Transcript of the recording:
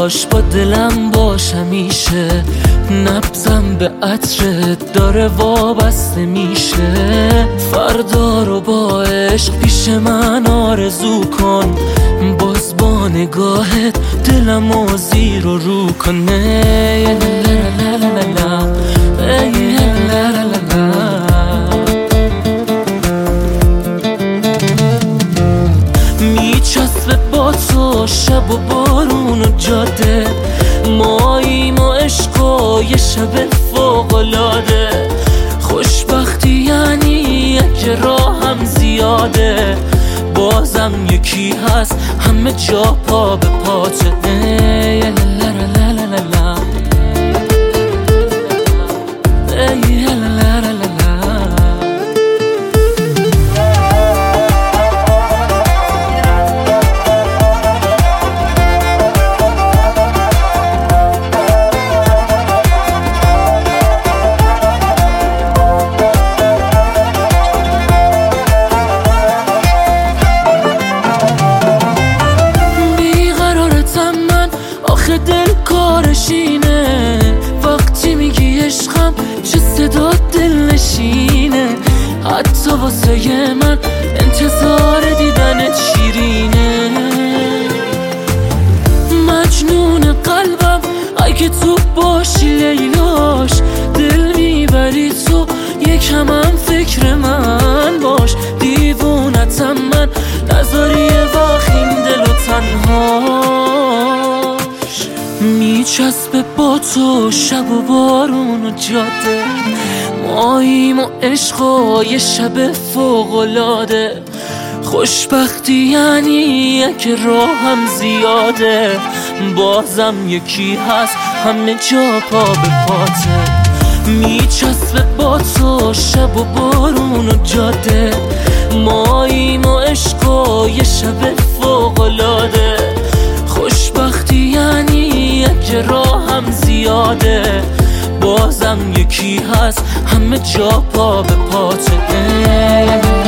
باش با دلم باش همیشه، نبضم به عطرت داره وابسته میشه. فردا رو با عشق پیش من آرزو کن، باز با نگاهت دلمو زیر و رو کنه. میچسبه با تو شب و بارون و جاده، ماییم و عشق و یه شب فوق‌العاده. خوشبختی یعنی اگه راهم زیاده، بازم یکی هست همه جا پا به پاته. دل کارشینه وقتی میگی عشقم، چه صدا دل نشینه. حتی واسه من انتظار دیدنت شیرینه. مجنون قلبم اگه تو باشی لیلاش، دل میبری تو یکم هم فکر من باش. دیوونتم من نذاری یه وقت این دل و تنها. میچسبه با تو شب و بارون و جاده، ماییم و عشق و یه شب فوق‌العاده. خوشبختی یعنی اگه راهم زیاده، بازم یکی هست همه جا پا به پاته. میچسبه با تو شب و بارون و جاده، ماییم و عشق و یه شب فوق‌العاده. خوشبختی یعنی اگه راهم زیاده، بازم یکی هست همه جا پا به پاته.